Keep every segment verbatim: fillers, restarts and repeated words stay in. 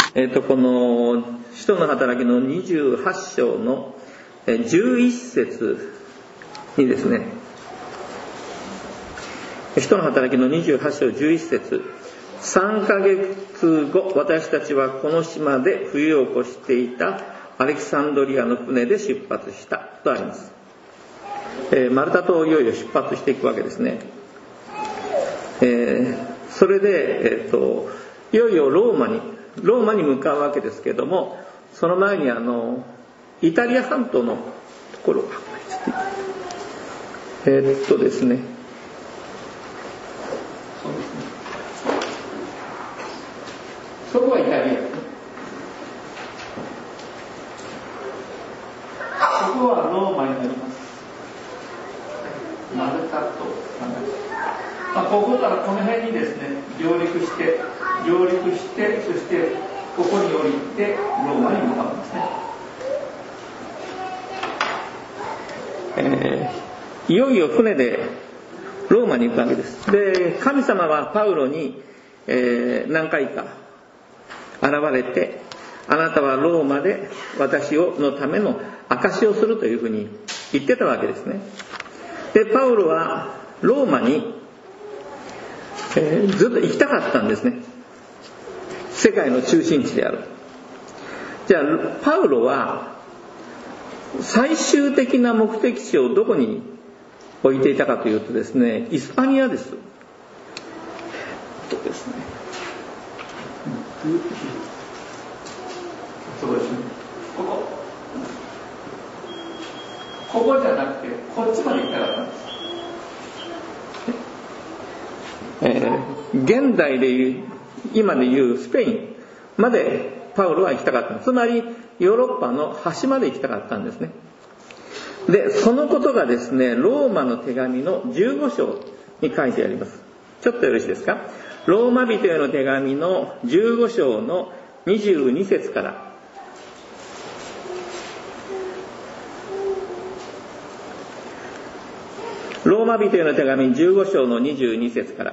えー、とこの使徒の働きのにじゅうはち章のじゅういっ節にですね、使徒の働きのにじゅうはち章じゅういっ節、さんかげつご私たちはこの島で冬を越していたアレキサンドリアの船で出発したとあります。えー、マルタ島をいよいよ出発していくわけですね。えー、それで、えー、といよいよローマにローマに向かうわけですけれども、その前にあのイタリア半島のところがえー、っとですねそうですねそこはイタリアですね。そこはローマになります。マルタ島、まあ、ここからこの辺にですね上陸して上陸してそしてここに降りてローマに向かうんですね。えー、いよいよ船でローマに行くわけです。で、神様はパウロに、えー、何回か現れて、あなたはローマで私をのための証しをするというふうに言ってたわけですね。で、パウロはローマに、えー、ずっと行きたかったんですね。世界の中心地である。じゃあパウロは最終的な目的地をどこに置いていたかというとですね、イスパニアです。そうですね。そうですね。ここ。ここじゃなくてこっちまで行きたかったんです。えー、現代でいう今でいうスペインまでパウロは行きたかった。つまりヨーロッパの端まで行きたかったんですね。で、そのことがですね、ローマの手紙のじゅうご章に書いてあります。ちょっとよろしいですか。ローマ人への手紙のじゅうご章のにじゅうに節から。ローマ人への手紙じゅうご章のにじゅうに節から。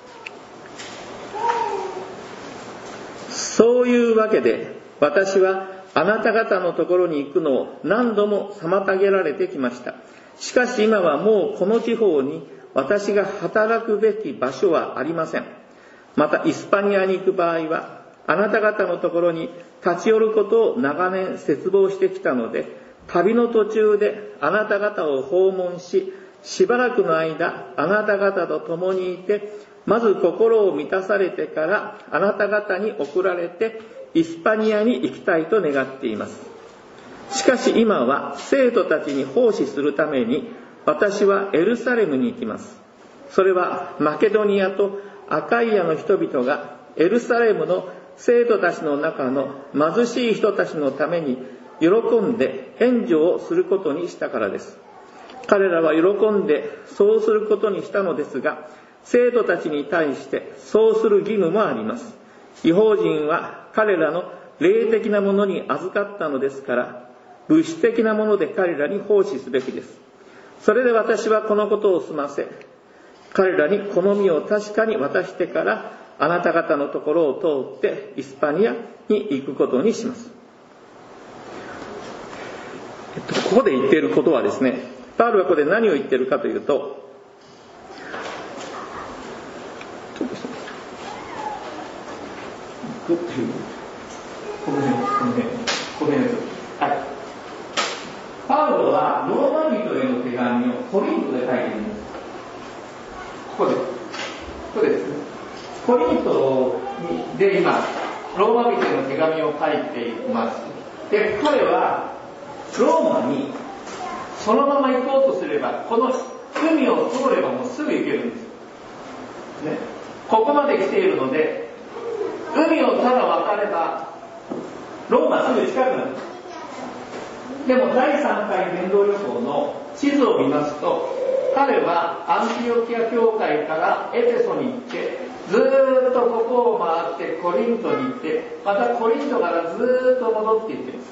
そういうわけで私はあなた方のところに行くのを何度も妨げられてきました。しかし今はもうこの地方に私が働くべき場所はありません。またイスパニアに行く場合はあなた方のところに立ち寄ることを長年切望してきたので、旅の途中であなた方を訪問し、しばらくの間あなた方と共にいて、まず心を満たされてからあなた方に送られてイスパニアに行きたいと願っています。しかし今は生徒たちに奉仕するために私はエルサレムに行きます。それはマケドニアとアカイアの人々がエルサレムの生徒たちの中の貧しい人たちのために喜んで援助をすることにしたからです。彼らは喜んでそうすることにしたのですが、生徒たちに対してそうする義務もあります。異邦人は彼らの霊的なものに預かったのですから、物質的なもので彼らに奉仕すべきです。それで私はこのことを済ませ、彼らに好みを確かに渡してからあなた方のところを通ってイスパニアに行くことにします。えっと、ここで言っていることはですね、パウロはここで何を言っているかというと、この辺、この辺、この辺です。はい。パウロはローマ人への手紙をコリントで書いているんです。ここです。ここです。コリントで今、ローマ人への手紙を書いています。で、彼はローマにそのまま行こうとすれば、この海を通ればもうすぐ行けるんです。ね。ここまで来ているので、海をただ渡ればローマすぐ近くなる。でもだいさんかい伝道旅行の地図を見ますと、彼はアンティオキア教会からエペソに行って、ずーっとここを回ってコリントに行って、またコリントからずーっと戻っていっています。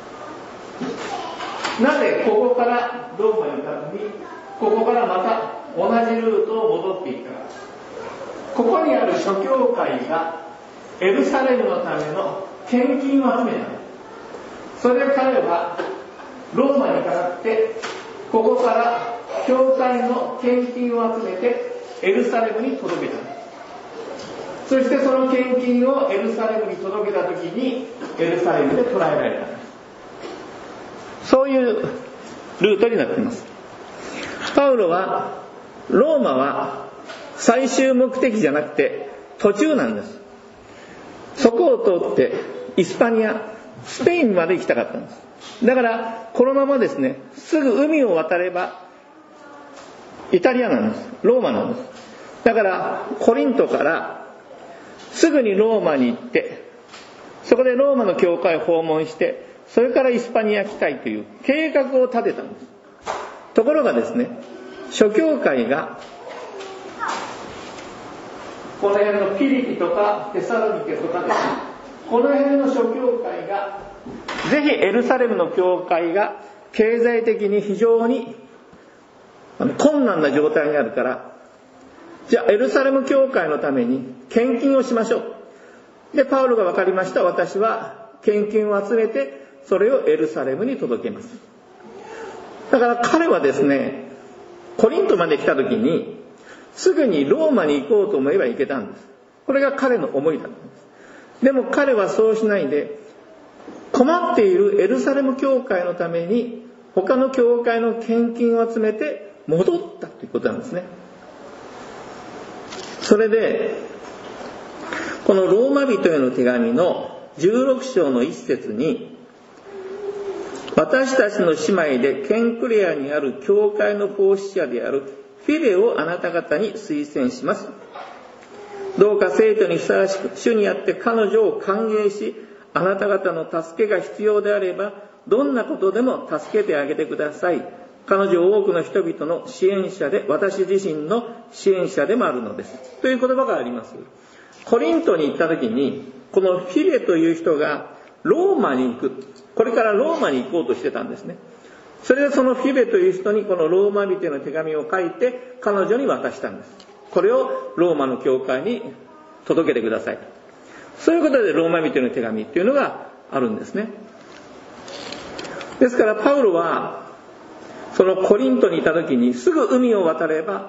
なぜここからローマに行かずに、ここからまた同じルートを戻っていったか。ここにある諸教会がエルサレムのための献金を集めた。それで彼はローマに下ってここから教会の献金を集めてエルサレムに届けた。そしてその献金をエルサレムに届けた時にエルサレムで捕らえられた。そういうルートになっています。パウロはローマは最終目的じゃなくて途中なんです。そこを通ってイスパニア、スペインまで行きたかったんです。だからこのままですね、すぐ海を渡ればイタリアなんです。ローマなんです。だからコリントからすぐにローマに行って、そこでローマの教会を訪問して、それからイスパニア来たいという計画を立てたんです。ところがですね、諸教会がこの辺のピリピとかテサロニケとかですね、この辺の諸教会がぜひエルサレムの教会が経済的に非常に困難な状態にあるから、じゃあエルサレム教会のために献金をしましょう。でパウロが分かりました、私は献金を集めてそれをエルサレムに届けます。だから彼はですね、コリントまで来た時にすぐにローマに行こうと思えば行けたんです。これが彼の思いだったんです。でも彼はそうしないで、困っているエルサレム教会のために他の教会の献金を集めて戻ったということなんですね。それでこのローマ人への手紙のじゅうろく章の一節に、私たちの姉妹でケンクレアにある教会の奉仕者であるフィレをあなた方に推薦します。どうか生徒にふさわしく主にあって彼女を歓迎し、あなた方の助けが必要であればどんなことでも助けてあげてください。彼女は多くの人々の支援者で、私自身の支援者でもあるのです。という言葉があります。コリントに行った時に、このフィレという人がローマに行く。これからローマに行こうとしてたんですね。それでそのフィレという人にこのローマ人への手紙を書いて彼女に渡したんです。これをローマの教会に届けてください。そういうことでローマ人への手紙っていうのがあるんですね。ですからパウロはそのコリントにいた時にすぐ海を渡れば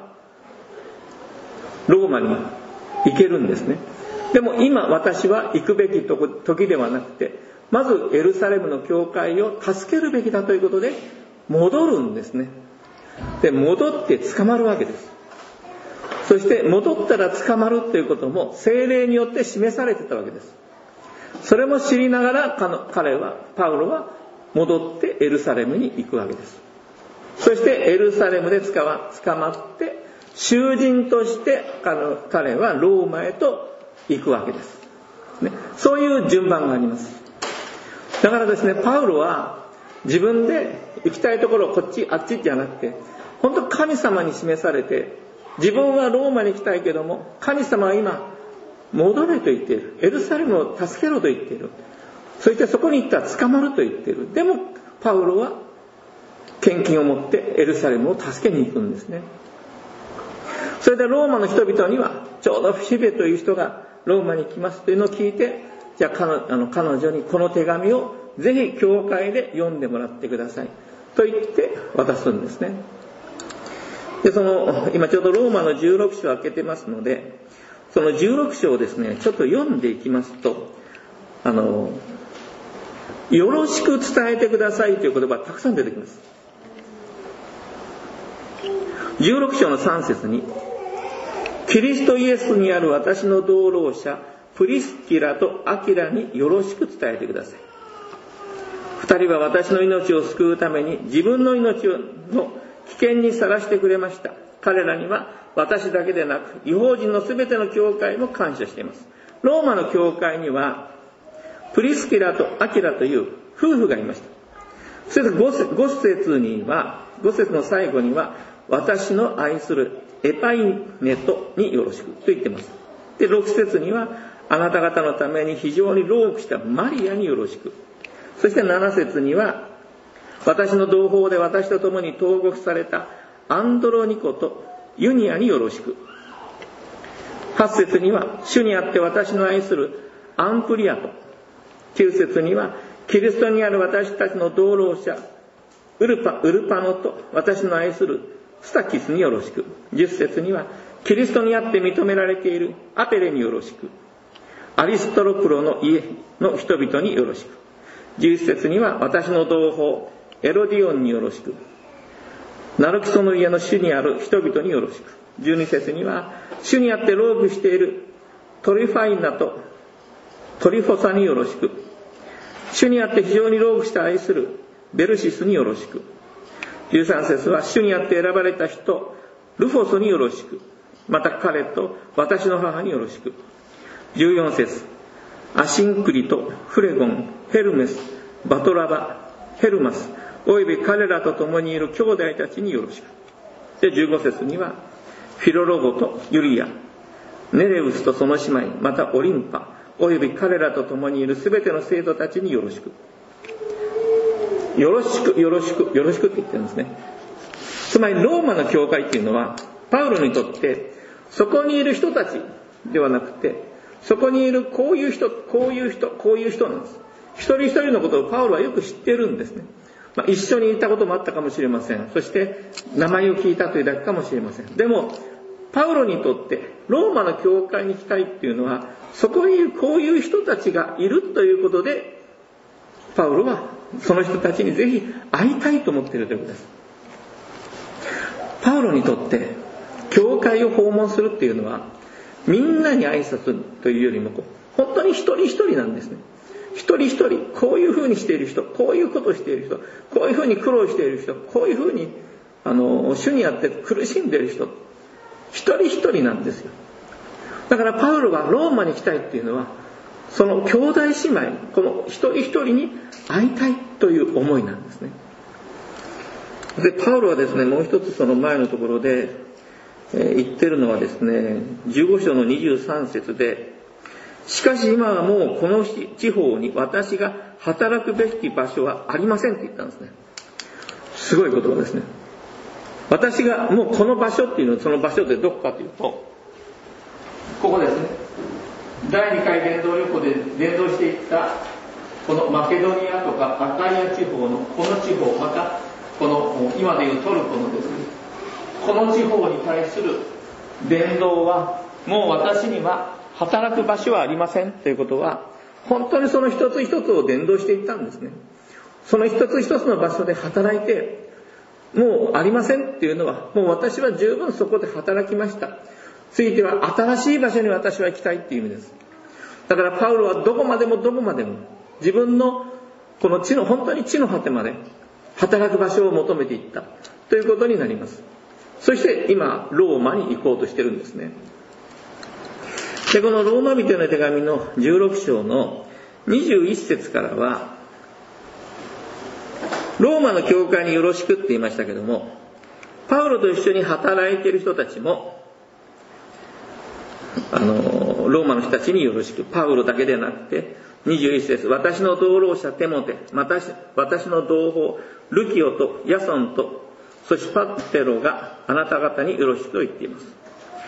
ローマに行けるんですね。でも今私は行くべき時ではなくて、まずエルサレムの教会を助けるべきだということで戻るんですね。で戻って捕まるわけです。そして戻ったら捕まるということも聖霊によって示されてたわけです。それも知りながら彼はパウロは戻ってエルサレムに行くわけです。そしてエルサレムで捕まって囚人として彼はローマへと行くわけです、ね、そういう順番があります。だからですね、パウロは自分で行きたいところこっちあっちじゃなくて、本当神様に示されて、自分はローマに行きたいけども神様は今戻れと言っている、エルサレムを助けろと言っている、そしてそこに行ったら捕まると言っている。でもパウロは献金を持ってエルサレムを助けに行くんですね。それでローマの人々にはちょうどフィベという人がローマに来ますというのを聞いて、じゃあ 彼, あの彼女にこの手紙をぜひ教会で読んでもらってくださいと言って渡すんですね。でその今ちょうどローマのじゅうろく章を開けてますので、そのじゅうろく章をですねちょっと読んでいきますと、あのよろしく伝えてくださいという言葉がたくさん出てきます。じゅうろく章のさん節に、キリストイエスにある私の同労者プリスキラとアキラによろしく伝えてください。二人は私の命を救うために自分の命の危険にさらしてくれました。彼らには私だけでなく違法人のすべての教会も感謝しています。ローマの教会にはプリスキラとアキラという夫婦がいました。それで 5, 5節には5節の最後には私の愛するエパイネトによろしくと言っています。でろく節にはあなた方のために非常に労苦したマリアによろしく。そしてなな節には私の同胞で私と共に投獄されたアンドロニコとユニアによろしく。はち節には主にあって私の愛するアンプリアときゅう節には、キリストにある私たちの同労者、ウルパ、ウルパノと私の愛するスタキスによろしく。じゅっ節には、キリストにあって認められているアペレによろしく。アリストロプロの家の人々によろしく。じゅういち節には、私の同胞、エロディオンによろしく。ナルキソの家の主にある人々によろしく。じゅうに節には、主にあって労苦しているトリファイナとトリフォサによろしく。主にあって非常に労苦して愛するベルシスによろしく。じゅうさん節は、主にあって選ばれた人ルフォスによろしく。また彼と私の母によろしく。じゅうよん節、アシンクリとフレゴン、ヘルメス、バトラバ、ヘルマスおよび彼らと共にいる兄弟たちによろしく。でじゅうご節には、フィロロゴとユリア、ネレウスとその姉妹、またオリンパおよび彼らと共にいるすべての生徒たちによろしく。よろしくよろしくよろしくって言ってるんですね。つまりローマの教会っていうのは、パウロにとってそこにいる人たちではなくて、そこにいるこういう人こういう人こういう人なんです。一人一人のことをパウロはよく知ってるんですね。まあ、一緒にいたこともあったかもしれません。そして名前を聞いたというだけかもしれません。でもパウロにとってローマの教会に行きたいっていうのは、そこにこういう人たちがいるということで、パウロはその人たちにぜひ会いたいと思っているということです。パウロにとって教会を訪問するっていうのは、みんなに挨拶というよりも本当に一人一人なんですね。一人一人こういうふうにしている人、こういうことをしている人、こういうふうに苦労している人、こういうふうにあの主にあって苦しんでいる人、一人一人なんですよ。だからパウロがローマに来たいっていうのは、その兄弟姉妹、この一人一人に会いたいという思いなんですね。でパウロはですね、もう一つその前のところで、えー、言ってるのはですね、じゅうご章のにじゅうさん節で、しかし今はもうこの地方に私が働くべき場所はありませんって言ったんですね。すごい言葉ですね。私がもうこの場所っていうのは、その場所ってどこかというと、ここですね。だいにかい伝道旅行で伝道していったこのマケドニアとかアカイア地方のこの地方、またこの今でいうトルコのですね、この地方に対する伝道はもう私には働く場所はありませんということは、本当にその一つ一つを伝道していったんですね。その一つ一つの場所で働いて、もうありませんっていうのは、もう私は十分そこで働きました。ついては新しい場所に私は行きたいっていう意味です。だからパウロはどこまでもどこまでも自分のこの地の本当に地の果てまで働く場所を求めていったということになります。そして今ローマに行こうとしてるんですね。でこのローマ人への手紙のじゅうろく章のにじゅういち節からは、ローマの教会によろしくって言いましたけども、パウロと一緒に働いている人たちもあのローマの人たちによろしく、パウロだけでなくてにじゅういち節、私の同労者テモテ、私, 私の同胞ルキオとヤソンとソシパテロがあなた方によろしくと言っています。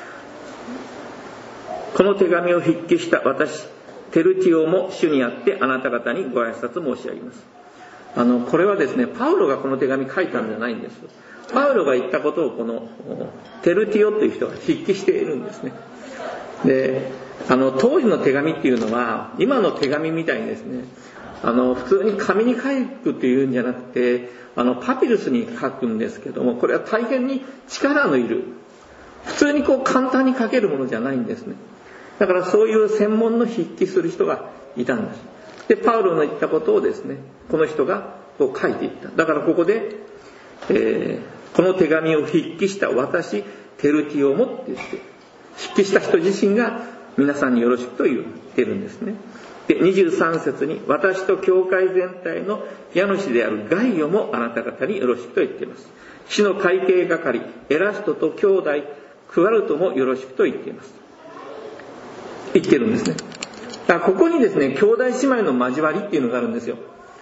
この手紙を筆記した私テルティオも主にあってあなた方にご挨拶申し上げます。あのこれはですね、パウロがこの手紙書いたんじゃないんです。パウロが言ったことをこのテルティオという人が筆記しているんですね。であの当時の手紙っていうのは今の手紙みたいにですね、あの普通に紙に書くっていうんじゃなくて、あのパピルスに書くんですけども、これは大変に力のいる、普通にこう簡単に書けるものじゃないんですね。だからそういう専門の筆記する人がいたんです。でパウロの言ったことをですね、この人がこう書いていった。だからここで、えー、この手紙を筆記した私テルティオもって言って、筆記した人自身が皆さんによろしくと言ってるんですね。でにじゅうさん節に、私と教会全体の家主であるガイオもあなた方によろしくと言っています。市の会計係エラストと兄弟クワルトもよろしくと言っています。言ってるんですね。だからここにですね、兄弟姉妹の交わりっていうのがあるんですよ。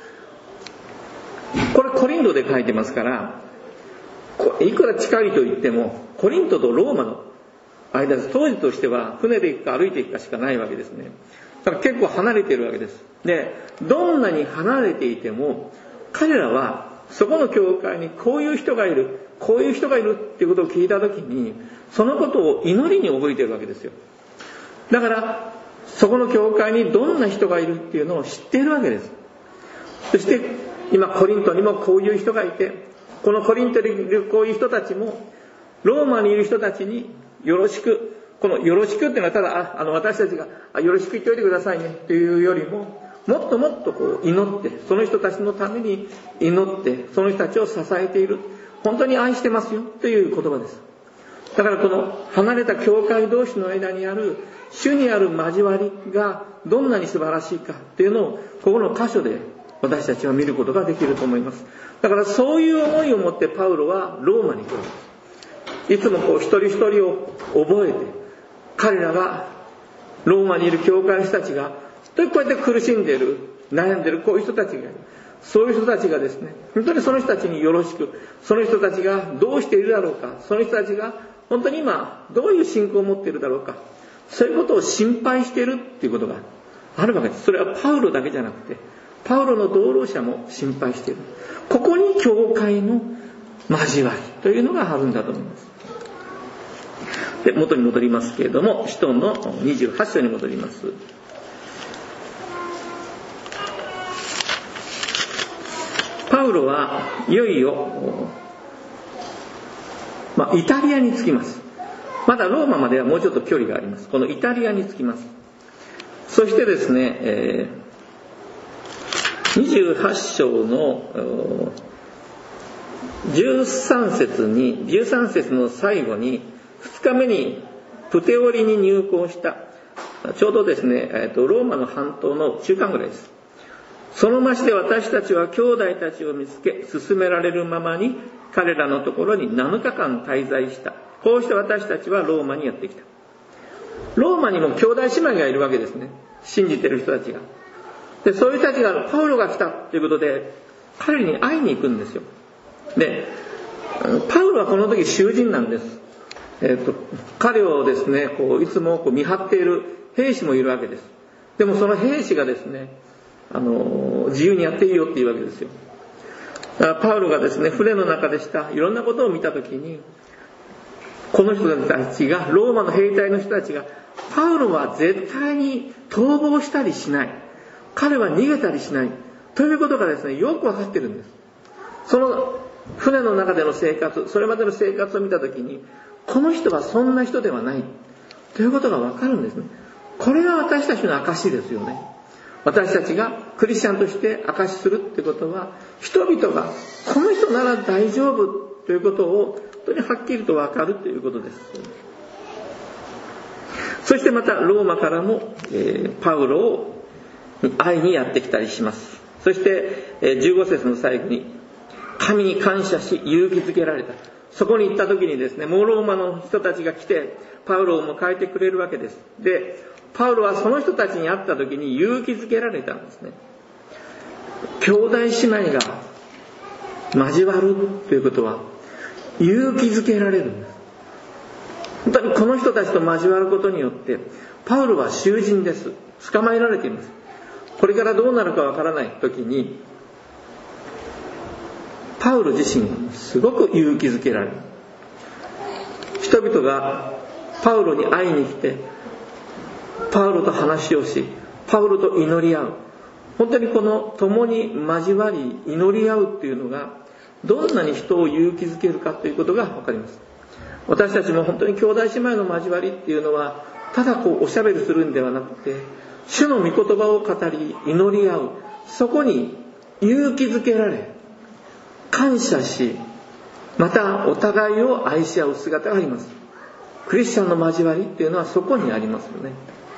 これコリントで書いてますから、いくら近いと言ってもコリントとローマの間です。当時としては船で行くか歩いていくかしかないわけですね。 だから結構離れているわけです。で、どんなに離れていても、彼らはそこの教会にこういう人がいる、こういう人がいるっていうことを聞いたときに、そのことを祈りに覚えているわけですよ。だから、そこの教会にどんな人がいるっていうのを知っているわけです。そして、今コリントにもこういう人がいて、このコリントにいるこういう人たちも、ローマにいる人たちによろしく、このよろしくっていうのはただ、あ、あの私たちがあよろしく言っておいてくださいねっていうよりも、もっともっとこう祈って、その人たちのために祈って、その人たちを支えている。本当に愛してますよという言葉です。だからこの離れた教会同士の間にある主にある交わりがどんなに素晴らしいかっていうのをここの箇所で私たちは見ることができると思います。だからそういう思いを持ってパウロはローマに来るんです。いつもこう一人一人を覚えて、彼らがローマにいる教会の人たちがこうやって苦しんでいる、悩んでいるこういう人たちがいる。そういう人たちがですね、本当にその人たちによろしく、その人たちがどうしているだろうか、その人たちが本当に今どういう信仰を持っているだろうか、そういうことを心配しているっていうことがあるわけです。それはパウロだけじゃなくて、パウロの同労者も心配している。ここに教会の交わりというのがあるんだと思います。で、元に戻りますけれども、使徒のにじゅうはち章に戻ります。パウロはいよいよ、まあ、イタリアに着きます。まだローマまではもうちょっと距離があります。このイタリアに着きます。そしてですね、えー、にじゅうはち章のじゅうさん節に、じゅうさん節の最後に、ふつかめにプテオリに入港した、ちょうどですね、えーと、ローマの半島の中間ぐらいです。その町で私たちは兄弟たちを見つけ、進められるままに彼らのところになのかかん滞在した。こうして私たちはローマにやってきた。ローマにも兄弟姉妹がいるわけですね。信じてる人たちが。で、そういう人たちがパウロが来たということで、彼に会いに行くんですよ。で、パウロはこの時囚人なんです。えーと、彼をですね、こういつもこう見張っている兵士もいるわけです。でもその兵士がですね、あの自由にやっていいよっていうわけですよ。だからパウロがですね、船の中でしたいろんなことを見たときに、この人たちが、ローマの兵隊の人たちが、パウロは絶対に逃亡したりしない、彼は逃げたりしないということがですね、よくわかってるんです。その船の中での生活、それまでの生活を見たときに、この人はそんな人ではないということがわかるんですね。これが私たちの証ですよね。私たちがクリスチャンとして証しするってことは、人々がこの人なら大丈夫ということを本当にはっきりと分かるということです。そしてまたローマからも、えー、パウロを会いにやってきたりします。そして、えー、じゅうご節の最後に、神に感謝し勇気づけられた。そこに行った時にですね、もうローマの人たちが来てパウロを迎えてくれるわけです。で、パウロはその人たちに会った時に勇気づけられたんですね。兄弟姉妹が交わるということは勇気づけられるんです。本当にこの人たちと交わることによって、パウロは囚人です。捕まえられています。これからどうなるかわからない時に、パウロ自身がすごく勇気づけられる。人々がパウロに会いに来て、パウロと話をし、パウロと祈り合う。本当にこの共に交わり祈り合うっていうのがどんなに人を勇気づけるかということが分かります。私たちも本当に兄弟姉妹の交わりっていうのはただこうおしゃべりするんではなくて、主の御言葉を語り祈り合う、そこに勇気づけられ感謝し、またお互いを愛し合う姿があります。クリスチャンの交わりっていうのはそこにありますよね。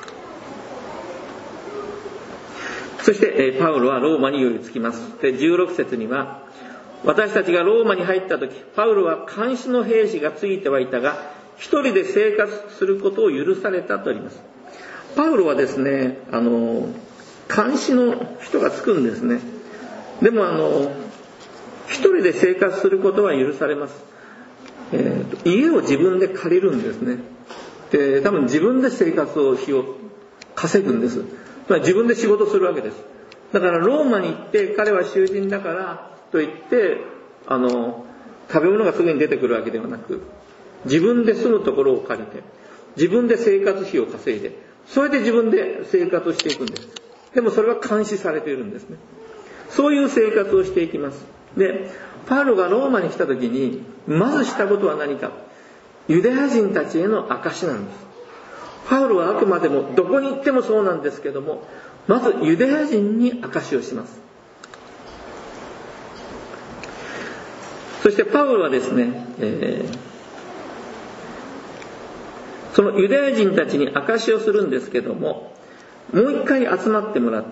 そしてパウロはローマに寄り着きます。で、じゅうろく節には、私たちがローマに入った時、パウロは監視の兵士がついてはいたが、一人で生活することを許されたとあります。パウロはですね、あの監視の人がつくんですね。でもあの一人で生活することは許されます。えーと、家を自分で借りるんですね。で、多分自分で生活を費を稼ぐんです。 まあ、自分で仕事するわけです。だからローマに行って彼は囚人だからといってあの食べ物がすぐに出てくるわけではなく、自分で住むところを借りて自分で生活費を稼いで、それで自分で生活をしていくんです。でもそれは監視されているんですね。そういう生活をしていきます。でパウロがローマに来た時にまずしたことは何か、ユダヤ人たちへの証なんです。パウロはあくまでもどこに行ってもそうなんですけども、まずユダヤ人に証しをします。そしてパウロはですね、えー、そのユダヤ人たちに証しをするんですけども、もう一回集まってもらって、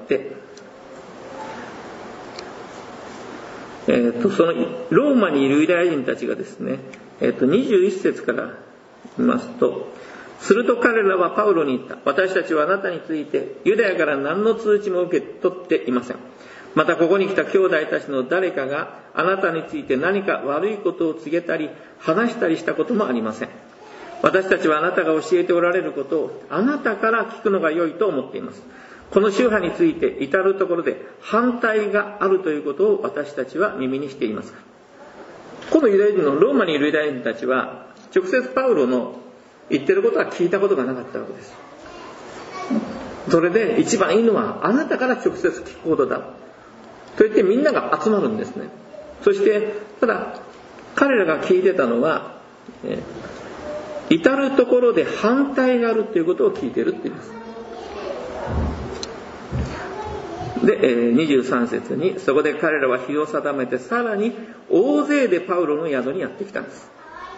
えー、とそのローマにいるユダヤ人たちがですね、えー、とにじゅういっ節から見ますと、すると彼らはパウロに言った。私たちはあなたについてユダヤから何の通知も受け取っていません。またここに来た兄弟たちの誰かがあなたについて何か悪いことを告げたり話したりしたこともありません。私たちはあなたが教えておられることをあなたから聞くのが良いと思っています。この宗派について至るところで反対があるということを私たちは耳にしています。このユダヤ人のローマにいるユダヤ人たちは直接パウロの言ってることは聞いたことがなかったわけです。それで一番いいのはあなたから直接聞くことだと言ってみんなが集まるんですね。そしてただ彼らが聞いてたのは、えー、至るところで反対があるということを聞いているって言います。で、えー、にじゅうさん節に、そこで彼らは日を定めてさらに大勢でパウロの宿にやってきたんです。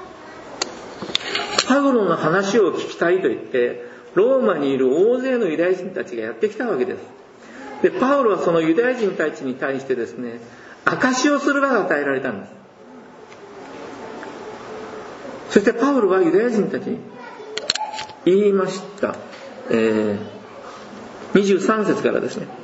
パウロの話を聞きたいと言ってローマにいる大勢のユダヤ人たちがやってきたわけです。でパウロはそのユダヤ人たちに対してですね、証しをする場が与えられたんです。そしてパウロはユダヤ人たちに言いました、えー、にじゅうさん節からですね、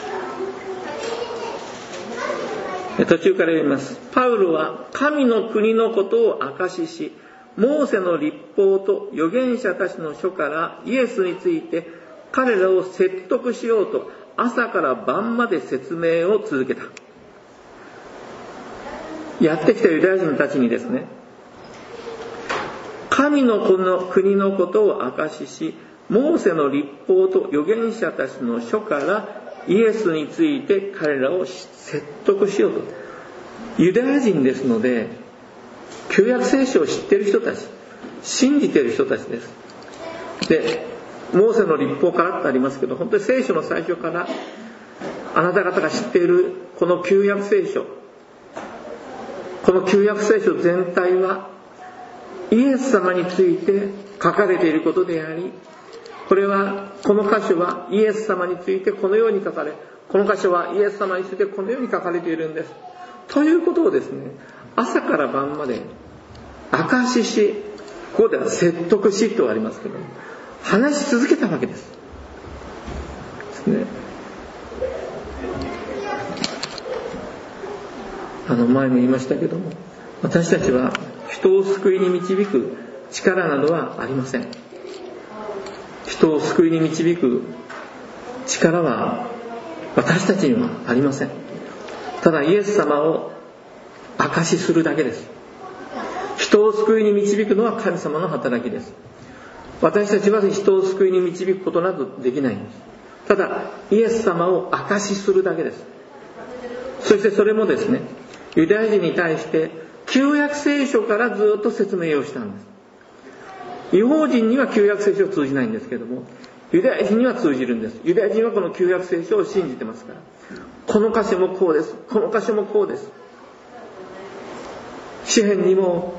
途中から読みます。パウロは神の国のことを証しし、モーセの律法と預言者たちの書からイエスについて彼らを説得しようと朝から晩まで説明を続けた。やってきたユダヤ人たちにですね、神の国のことを証しし、モーセの律法と預言者たちの書からイエスについて彼らを説得しようと。ユダヤ人ですので旧約聖書を知っている人たち、信じている人たちです。で、モーセの律法からってありますけど、本当に聖書の最初からあなた方が知っているこの旧約聖書、この旧約聖書全体はイエス様について書かれていることであり、これはこの箇所はイエス様についてこのように書かれ、この箇所はイエス様についてこのように書かれているんですということをですね、朝から晩まで証しし、ここでは説得しとありますけども、話し続けたわけです。ですね。あの前も言いましたけども、私たちは人を救いに導く力などはありません。人を救いに導く力は私たちにはありません。ただイエス様を証しするだけです。人を救いに導くのは神様の働きです。私たちは人を救いに導くことなどできないんです。ただイエス様を証しするだけです。そしてそれもですね、ユダヤ人に対して旧約聖書からずっと説明をしたんです。異邦人には旧約聖書は通じないんですけども、ユダヤ人には通じるんです。ユダヤ人はこの旧約聖書を信じてますから、この箇所もこうです、この箇所もこうです。詩篇にも、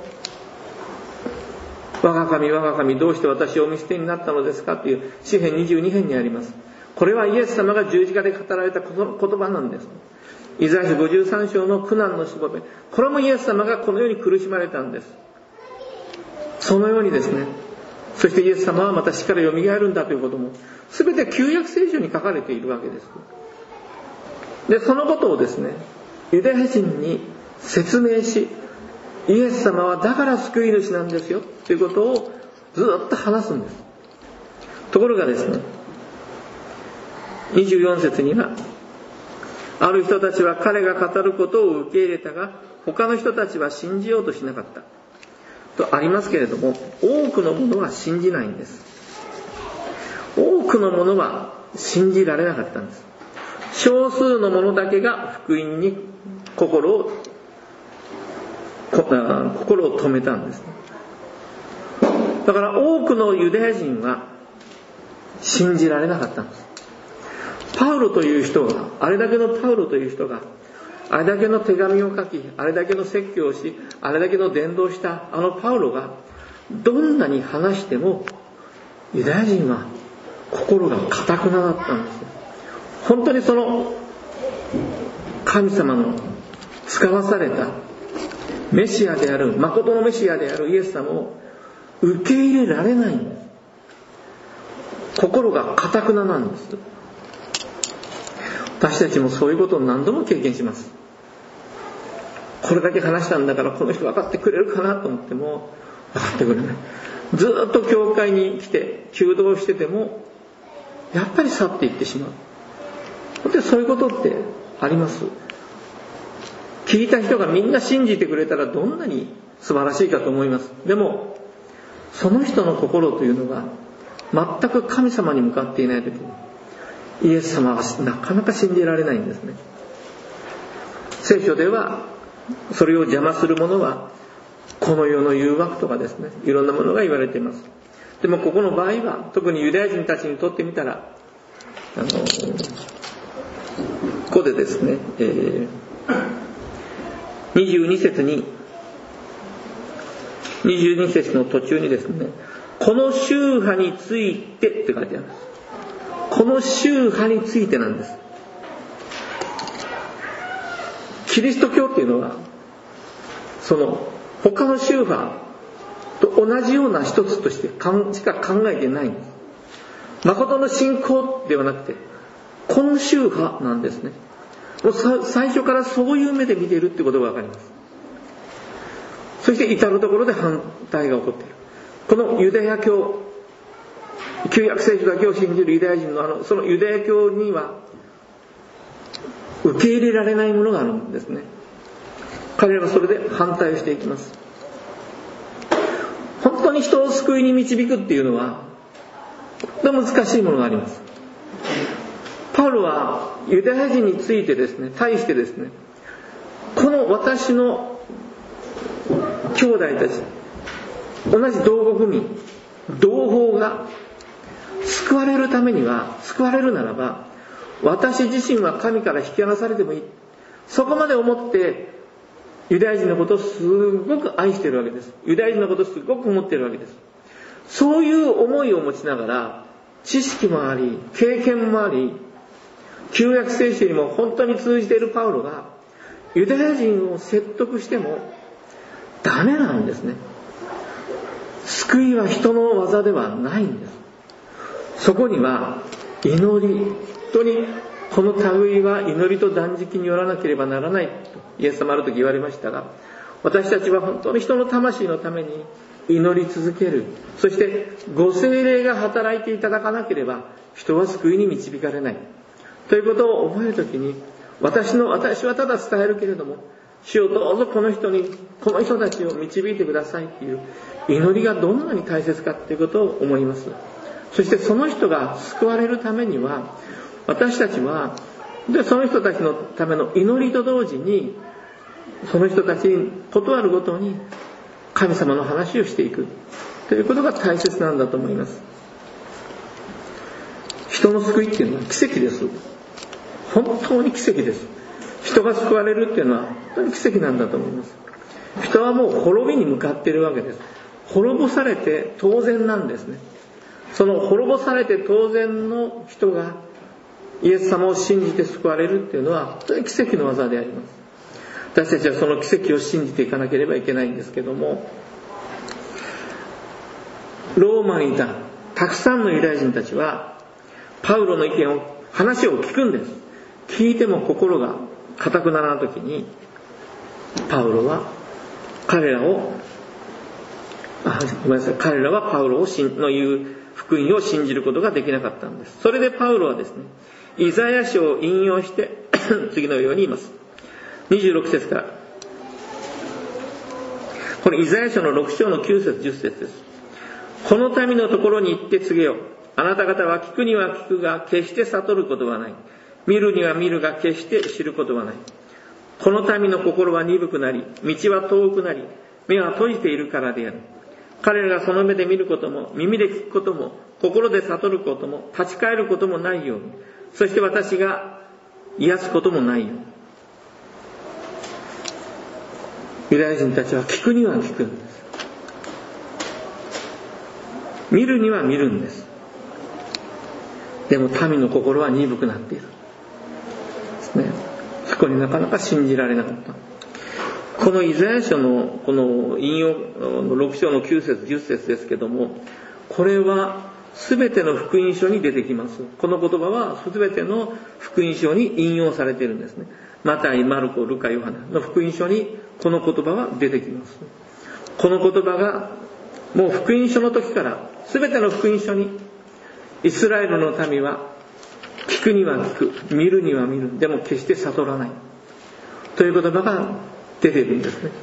我が神我が神どうして私をお見捨てになったのですかという詩篇にじゅうに編にあります。これはイエス様が十字架で語られた言葉なんです。イザヤ書ごじゅうさん章の苦難のしもべ、これもイエス様がこのように苦しまれたんです。そのようにですね、そしてイエス様はまた死からよみがえるんだということも全て旧約聖書に書かれているわけです。でそのことをですね、ユダヤ人に説明し、イエス様はだから救い主なんですよということをずっと話すんです。ところがですね、 にじゅうよん節には、ある人たちは彼が語ることを受け入れたが、他の人たちは信じようとしなかったとありますけれども、多くの者は信じないんです。多くの者は信じられなかったんです。少数の者だけが福音に心を心を止めたんです。だから多くのユダヤ人は信じられなかったんです。パウロという人が、あれだけのパウロという人が、あれだけの手紙を書き、あれだけの説教をし、あれだけの伝道したあのパウロが、どんなに話しても、ユダヤ人は心が堅くなだったんですよ。本当にその神様の使わされたメシアである、誠のメシアであるイエス様を受け入れられないんです。心が堅くななんです。私たちもそういうことを何度も経験します。これだけ話したんだからこの人分かってくれるかなと思っても分かってくれない。ずっと教会に来て求道しててもやっぱり去っていってしまう。でそういうことってあります。聞いた人がみんな信じてくれたらどんなに素晴らしいかと思います。でもその人の心というのが全く神様に向かっていないときにイエス様はなかなか信じられないんですね。聖書ではそれを邪魔するものはこの世の誘惑とかですね、いろんなものが言われています。でもここの場合は特にユダヤ人たちにとってみたら、あのここでですね、えー、にじゅうに節ににじゅうに節の途中にですね、この宗派についてって書いてあるんです。この宗派についてなんです。キリスト教っていうのはその他の宗派と同じような一つとしてしか考えてないんです。誠の信仰ではなくてこの宗派なんですね。もう最初からそういう目で見ているってことがわかります。そして至るところで反対が起こっている。このユダヤ教、旧約聖書だけを信じるユダヤ人のあのそのユダヤ教には受け入れられないものがあるんですね。彼らはそれで反対をしていきます。本当に人を救いに導くっていうのはとても難しいものがあります。パウロはユダヤ人についてですね、対してですね、この私の兄弟たち、同じ同国民、同胞が救われるためには、救われるならば、私自身は神から引き離されてもいい。そこまで思ってユダヤ人のことをすごく愛しているわけです。ユダヤ人のことをすごく思っているわけです。そういう思いを持ちながら、知識もあり、経験もあり、旧約聖書にも本当に通じているパウロが、ユダヤ人を説得してもダメなんですね。救いは人の技ではないんです。そこには祈り、本当にこの類は祈りと断食によらなければならないとイエス様ある時言われましたが、私たちは本当に人の魂のために祈り続ける。そしてご聖霊が働いていただかなければ人は救いに導かれないということを覚えるときに、私の私はただ伝えるけれども、主よどうぞこの人にこの人たちを導いてくださいという祈りがどんなに大切かということを思います。そしてその人が救われるためには、私たちはでその人たちのための祈りと同時に、その人たちに事あるごとに神様の話をしていくということが大切なんだと思います。人の救いっていうのは奇跡です。本当に奇跡です。人が救われるっていうのは本当に奇跡なんだと思います。人はもう滅びに向かっているわけです。滅ぼされて当然なんですね。その滅ぼされて当然の人がイエス様を信じて救われるっていうのは本当に奇跡の技であります。私たちはその奇跡を信じていかなければいけないんですけども、ローマにいたたくさんのユダヤ人たちはパウロの意見を話を聞くんです。聞いても心が固くならない時に、パウロは彼らをあごめんなさい彼らはパウロをの言う福音を信じることができなかったんです。それでパウロはですね、 イザヤ書を引用して次のように言います。にじゅうろく節から。これイザヤ書のろく章のきゅう節じゅっ節です。この民のところに行って告げよ。あなた方は聞くには聞くが決して悟ることはない。見るには見るが決して知ることはない。この民の心は鈍くなり、道は遠くなり、目は閉じているからである。彼らがその目で見ることも、耳で聞くことも、心で悟ることも、立ち返ることもないように、そして私が癒すこともないように。ユダヤ人たちは聞くには聞くんです。見るには見るんです。でも民の心は鈍くなっている。ですね。そこになかなか信じられなかった。このイザヤ書のこの引用のろく章のきゅう節じゅっ節ですけども、これは全ての福音書に出てきます。この言葉は全ての福音書に引用されているんですね。マタイ、マルコ、ルカ、ヨハネの福音書にこの言葉は出てきます。この言葉がもう福音書の時から全ての福音書にイスラエルの民は聞くには聞く、見るには見る、でも決して悟らないという言葉が出ているんですね。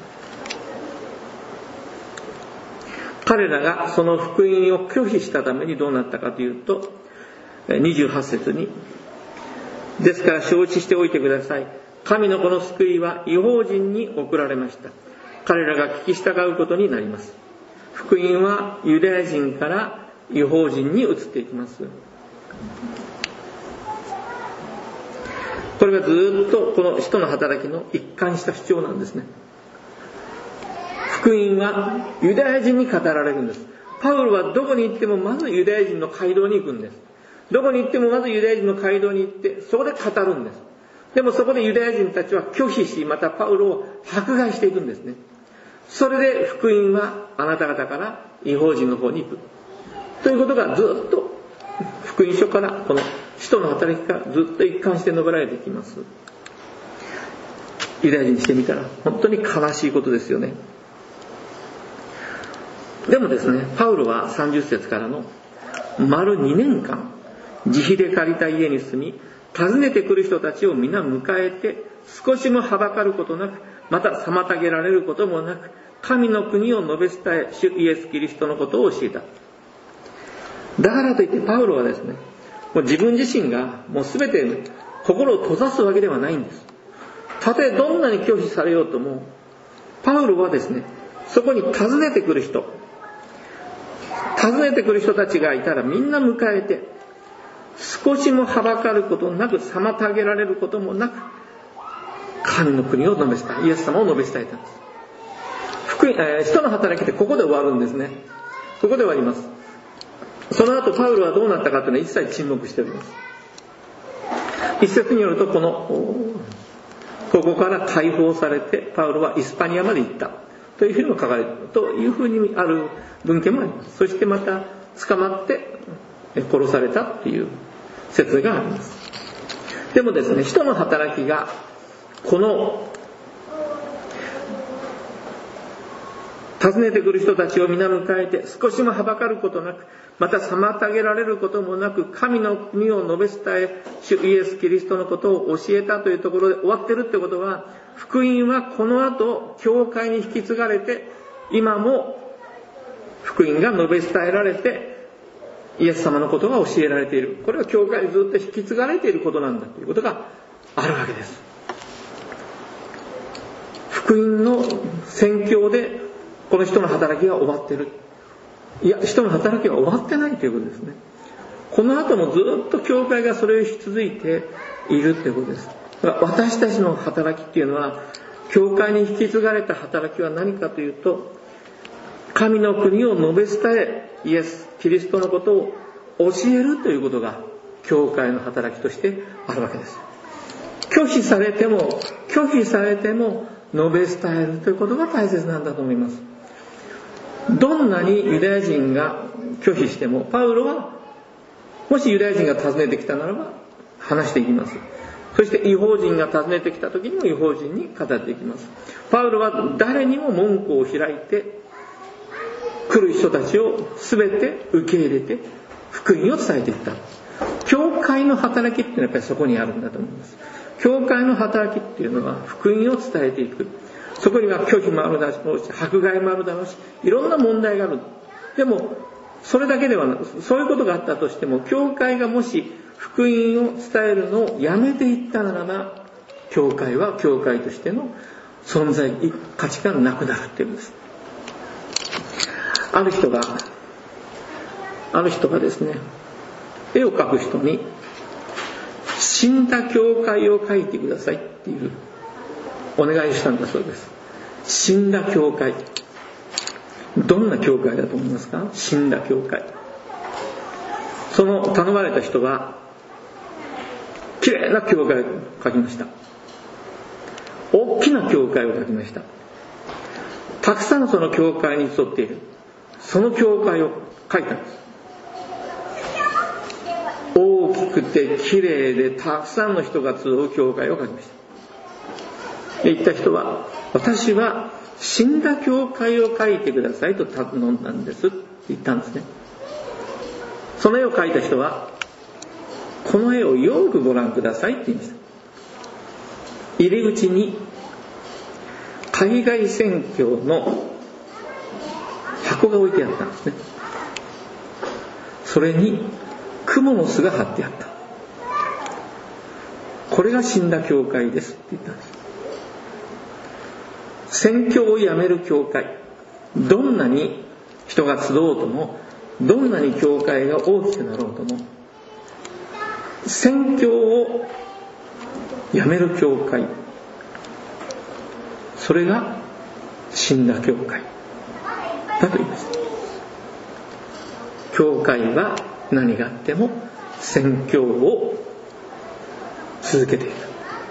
彼らがその福音を拒否したためにどうなったかというと、にじゅうはち節に、ですから承知しておいてください。神のこの救いは異邦人に送られました。彼らが聞き従うことになります。福音はユダヤ人から異邦人に移っていきます。これがずっとこの使徒の働きの一貫した主張なんですね。福音はユダヤ人に語られるんです。パウロはどこに行ってもまずユダヤ人の街道に行くんです。どこに行ってもまずユダヤ人の街道に行ってそこで語るんです。でもそこでユダヤ人たちは拒否し、またパウロを迫害していくんですね。それで福音はあなた方から異邦人の方に行くということがずっと福音書からこの使徒の働きからずっと一貫して述べられてきます。ユダヤ人にしてみたら本当に悲しいことですよね。でもですね、パウロはさんじゅっ節からの丸にねんかん自費で借りた家に住み、訪ねてくる人たちを皆迎えて、少しもはばかることなく、また妨げられることもなく、神の国を述べ伝え、主イエス・キリストのことを教えた。だからといってパウロはですね、もう自分自身がもう全て心を閉ざすわけではないんです。たとえどんなに拒否されようとも、パウロはですね、そこに訪ねてくる人、訪ねてくる人たちがいたらみんな迎えて、少しもはばかることなく、妨げられることもなく、神の国を述べ伝え、イエス様を述べ伝えたんです。福音、えー、使徒の働きってここで終わるんですね。ここで終わります。その後パウロはどうなったかというのは一切沈黙しております。一説によるとこのここから解放されてパウロはイスパニアまで行ったというふうにも書かれるというふうにある文献もあります。そしてまた捕まって殺されたという説があります。でもですね、使徒の働きがこの訪ねてくる人たちを皆迎えて少しもはばかることなく、また妨げられることもなく、神の国を述べ伝え、主イエス・キリストのことを教えたというところで終わってるってことは、福音はこの後教会に引き継がれて、今も福音が述べ伝えられて、イエス様のことが教えられている。これは教会にずっと引き継がれていることなんだということがあるわけです。福音の宣教でこの人の働きが終わってる。いや、人の働きは終わってないということですね。この後もずっと教会がそれを引き続いているということです。だから私たちの働きっていうのは、教会に引き継がれた働きは何かというと、神の国を述べ伝え、イエス・キリストのことを教えるということが教会の働きとしてあるわけです。拒否されても拒否されても述べ伝えるということが大切なんだと思います。どんなにユダヤ人が拒否しても、パウロはもしユダヤ人が訪ねてきたならば話していきます。そして異邦人が訪ねてきた時にも異邦人に語っていきます。パウロは誰にも門戸を開いて、来る人たちを全て受け入れて福音を伝えていった。教会会の働きっていうのはやっぱりそこにあるんだと思います。教会の働きっていうのは福音を伝えていく。そこには拒否もあるだろうし、迫害もあるだろうし、いろんな問題がある。でもそれだけではなく、そういうことがあったとしても、教会がもし福音を伝えるのをやめていったならば、教会は教会としての存在価値がなくなるっていうんです。ある人がある人がですね、絵を描く人に死んだ教会を描いてくださいっていうお願いをしたんだそうです。死んだ教会、どんな教会だと思いますか？死んだ教会。その頼まれた人はきれいな教会を描きました。大きな教会を描きました。たくさんその教会に集っているその教会を描いたんです。大きくてきれいでたくさんの人が集う教会を描きました。で言った人は、私は死んだ教会を描いてくださいと頼んだんですって言ったんですね。その絵を描いた人は、この絵をよくご覧くださいって言いました。入り口に海外宣教の箱が置いてあったんですね。それに蜘蛛の巣が貼ってあった。これが死んだ教会ですって言ったんです。宣教をやめる教会、どんなに人が集おうとも、どんなに教会が大きくなろうとも、宣教をやめる教会、それが死んだ教会だと言います。教会は何があっても宣教を続けていく。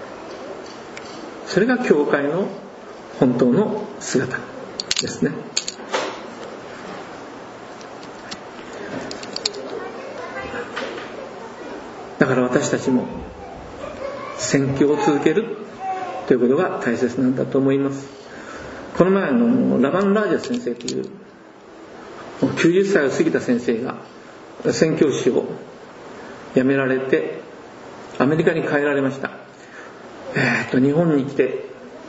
それが教会の本当の姿ですね。だから私たちも宣教を続けるということが大切なんだと思います。この前のラバン・ラージャ先生というきゅうじゅっさいを過ぎた先生が宣教師を辞められてアメリカに帰られました。えー、と日本に来て、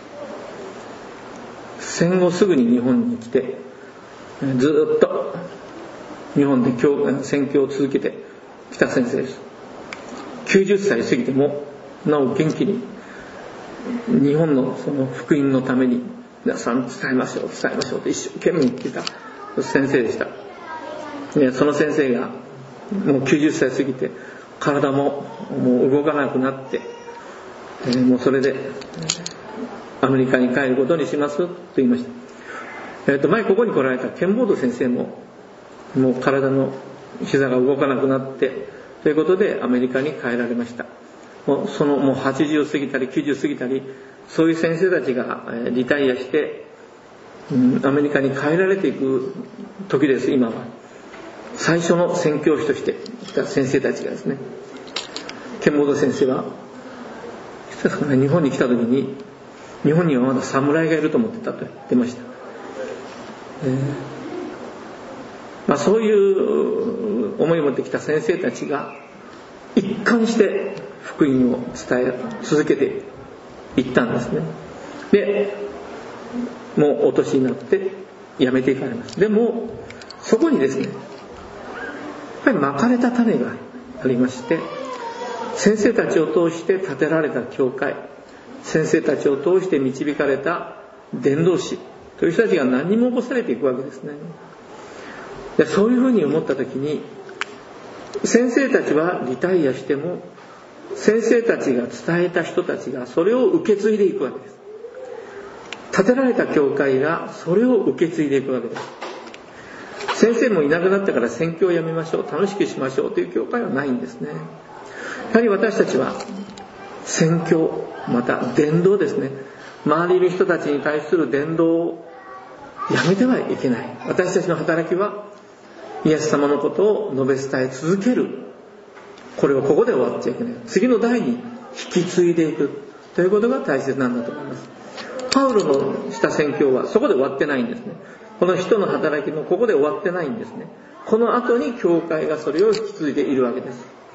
戦後すぐに日本に来て、ずっと日本で教宣教を続けてきた先生です。きゅうじゅっさい過ぎてもなお元気に日本のその福音のために皆さん伝えましょう伝えましょうと一生懸命言ってた先生でした。でその先生がもうきゅうじゅっさい過ぎて体ももう動かなくなって、えー、もうそれでアメリカに帰ることにしますと言いました。えー、と前ここに来られたケンボード先生ももう体の膝が動かなくなってということでアメリカに帰られました。もうそのもうはちじゅう過ぎたりきゅうじゅう過ぎたりそういう先生たちがリタイアして、うん、アメリカに帰られていく時です。今は最初の宣教師として来た先生たちがですね、ケンボード先生は日本に来た時に日本にはまだ侍がいると思ってたと言ってました。えーまあ、そういう思いを持ってきた先生たちが一貫して福音を伝え続けていったんですね。でもうお年になって辞めていかれます。でもそこにですね、やっぱりまかれた種がありまして、先生たちを通して建てられた教会、先生たちを通して導かれた伝道師という人たちが何人も起こされていくわけですね。でそういうふうに思った時に、先生たちはリタイアしても先生たちが伝えた人たちがそれを受け継いでいくわけです。建てられた教会がそれを受け継いでいくわけです。先生もいなくなったから宣教をやめましょう、楽しくしましょうという教会はないんですね。やはり私たちは宣教、また伝道ですね、周りにいる人たちに対する伝道をやめてはいけない。私たちの働きはイエス様のことを述べ伝え続ける。これをここで終わっちゃいけない。次の代に引き継いでいくということが大切なんだと思います。パウロのした宣教はそこで終わってないんですね。この人の働きのここで終わってないんですね。この後に教会がそれを引き継いでいるわけです。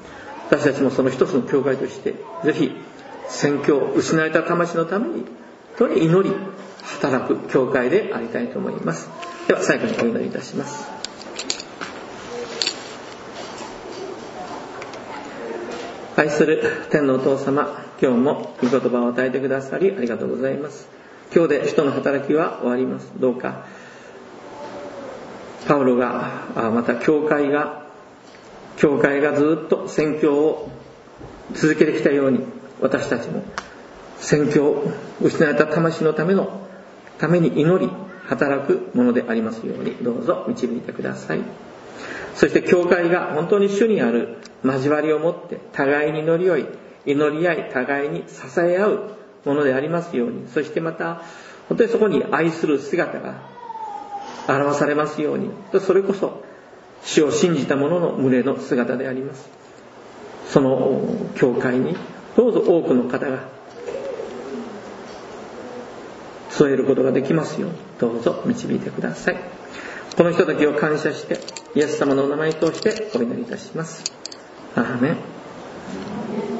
私たちもその一つの教会としてぜひ宣教、失われた魂のために本当に祈り働く教会でありたいと思います。では最後にお祈りいたします。愛する天のお父様、今日も御言葉を与えてくださりありがとうございます。今日で使徒の働きは終わります。どうかパウロがまた教会が教会がずっと宣教を続けてきたように、私たちも宣教、失われた魂のためのために祈り働くものでありますようにどうぞ導いてください。そして教会が本当に主にある交わりを持って互いに祈り合い祈り合い互いに支え合うものでありますように、そしてまた本当にそこに愛する姿が表されますように、それこそ主を信じた者の群れの姿であります。その教会にどうぞ多くの方が添えることができますようにどうぞ導いてください。この人たちを感謝してイエス様のお名前を通してお祈りいたします。アーメン。